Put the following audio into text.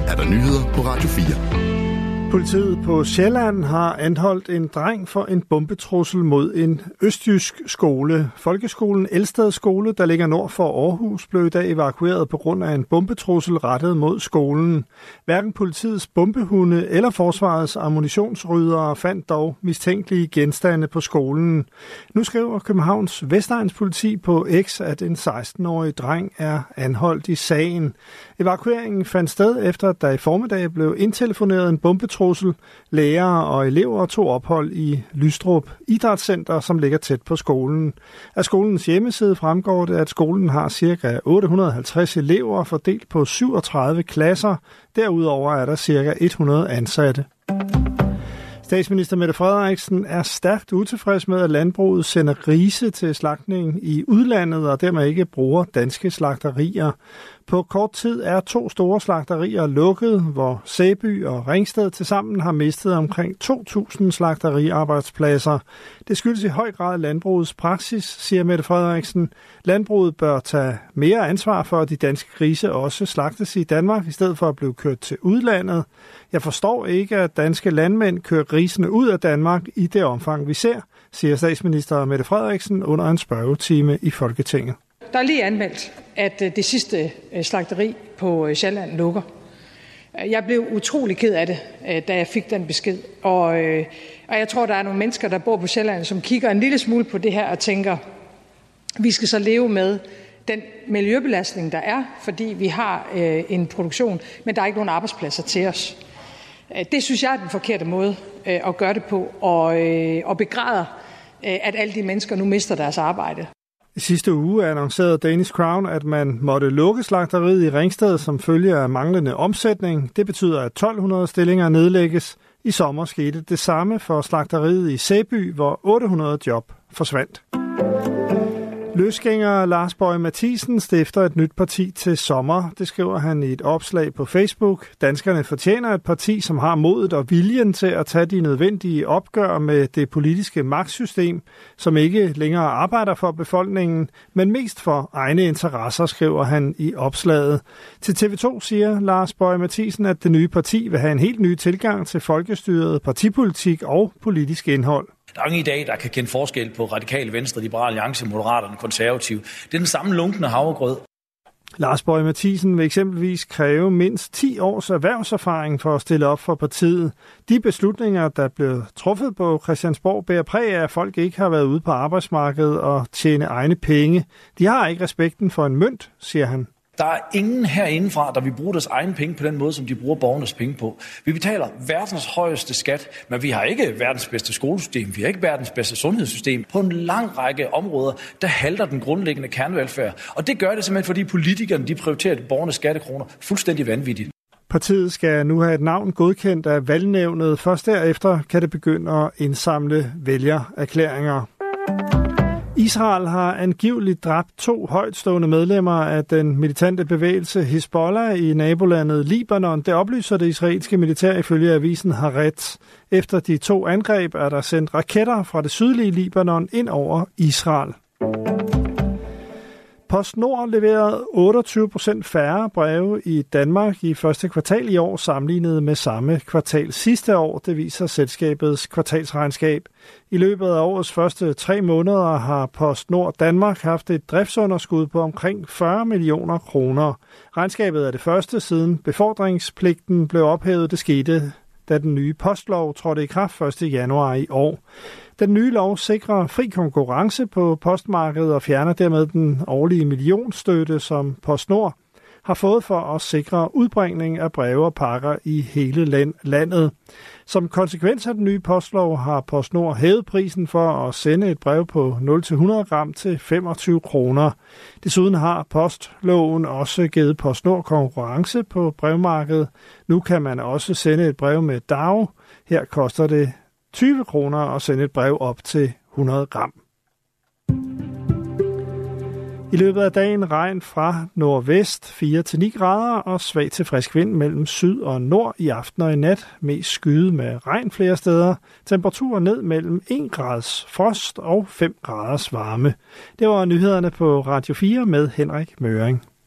er der nyheder på Radio 4. Politiet på Sjælland har anholdt en dreng for en bombetrussel mod en østjysk skole. Folkeskolen Elsted Skole, der ligger nord for Aarhus, blev i dag evakueret på grund af en bombetrussel rettet mod skolen. Hverken politiets bombehunde eller forsvarets ammunitionsryddere fandt dog mistænkelige genstande på skolen. Nu skriver Københavns Vestegns politi på X, at en 16-årig dreng er anholdt i sagen. Evakueringen fandt sted efter, at der i formiddag blev indtelefoneret en bombetrussel. Lærere og elever tog ophold i Lystrup Idrætscenter, som ligger tæt på skolen. Af skolens hjemmeside fremgår det, at skolen har ca. 850 elever fordelt på 37 klasser. Derudover er der ca. 100 ansatte. Statsminister Mette Frederiksen er stærkt utilfreds med, at landbruget sender grise til slagtning i udlandet og dermed ikke bruger danske slagterier. På kort tid er 2 store slagterier lukket, hvor Sæby og Ringsted tilsammen har mistet omkring 2.000 slagteriarbejdspladser. Det skyldes i høj grad landbrugets praksis, siger Mette Frederiksen. Landbruget bør tage mere ansvar for, at de danske grise også slagtes i Danmark, i stedet for at blive kørt til udlandet. Jeg forstår ikke, at danske landmænd kører grisene ud af Danmark i det omfang, vi ser, siger statsminister Mette Frederiksen under en spørgetime i Folketinget. Der er lige anmeldt, at det sidste slagteri på Sjælland lukker. Jeg blev utrolig ked af det, da jeg fik den besked. Og jeg tror, der er nogle mennesker, der bor på Sjælland, som kigger en lille smule på det her og tænker, vi skal så leve med den miljøbelastning, der er, fordi vi har en produktion, men der er ikke nogen arbejdspladser til os. Det synes jeg er den forkerte måde at gøre det på, og begræder, at alle de mennesker nu mister deres arbejde. I sidste uge annoncerede Danish Crown, at man måtte lukke slagteriet i Ringsted som følge af manglende omsætning. Det betyder, at 1200 stillinger nedlægges. I sommer skete det samme for slagteriet i Sæby, hvor 800 job forsvandt. Løsgænger Lars Boje Mathiesen stifter et nyt parti til sommer. Det skriver han i et opslag på Facebook. Danskerne fortjener et parti, som har modet og viljen til at tage de nødvendige opgør med det politiske magtsystem, som ikke længere arbejder for befolkningen, men mest for egne interesser, skriver han i opslaget. Til TV2 siger Lars Boje Mathiesen, at det nye parti vil have en helt ny tilgang til folkestyret, partipolitik og politisk indhold. Der er ingen i dag, der kan kende forskel på Radikale Venstre, Liberal Alliance, Moderaterne, Konservative. Det er den samme lunkne havregrød. Lars Boje Mathiesen vil eksempelvis kræve mindst 10 års erhvervserfaring for at stille op for partiet. De beslutninger, der blev truffet på Christiansborg, bærer præg af, at folk ikke har været ude på arbejdsmarkedet og tjene egne penge. De har ikke respekten for en mønt, siger han. Der er ingen herindefra, der vil bruge deres egne penge på den måde, som de bruger borgernes penge på. Vi betaler verdens højeste skat, men vi har ikke verdens bedste skolesystem. Vi har ikke verdens bedste sundhedssystem. På en lang række områder, der halter den grundlæggende kernevelfærd. Og det gør det simpelthen, fordi politikerne de prioriterer borgernes skattekroner fuldstændig vanvittigt. Partiet skal nu have et navn godkendt af valgnævnet. Først derefter kan det begynde at indsamle vælgererklæringer. Israel har angiveligt dræbt 2 højtstående medlemmer af den militante bevægelse Hezbollah i nabolandet Libanon. Det oplyser det israelske militær ifølge avisen Haaretz. Efter de 2 angreb er der sendt raketter fra det sydlige Libanon ind over Israel. PostNord leverede 28% færre breve i Danmark i første kvartal i år sammenlignet med samme kvartal sidste år. Det viser selskabets kvartalsregnskab. I løbet af årets første 3 måneder har PostNord Danmark haft et driftsunderskud på omkring 40 millioner kroner. Regnskabet er det første siden befordringspligten blev ophævet. Det skete, da den nye postlov trådte i kraft 1. januar i år. Den nye lov sikrer fri konkurrence på postmarkedet og fjerner dermed den årlige millionstøtte, som PostNord har fået for at sikre udbringning af breve og pakker i hele landet. Som konsekvens af den nye postlov har PostNord hævet prisen for at sende et brev på 0-100 gram til 25 kroner. Desuden har postloven også givet PostNord konkurrence på brevmarkedet. Nu kan man også sende et brev med DAO. Her koster det 20 kroner at sende et brev op til 100 gram. I løbet af dagen regn fra nordvest 4-9 grader og svag til frisk vind mellem syd og nord i aften og i nat. Mest skyde med regn flere steder. Temperaturer ned mellem 1 grads frost og 5 graders varme. Det var nyhederne på Radio 4 med Henrik Møring.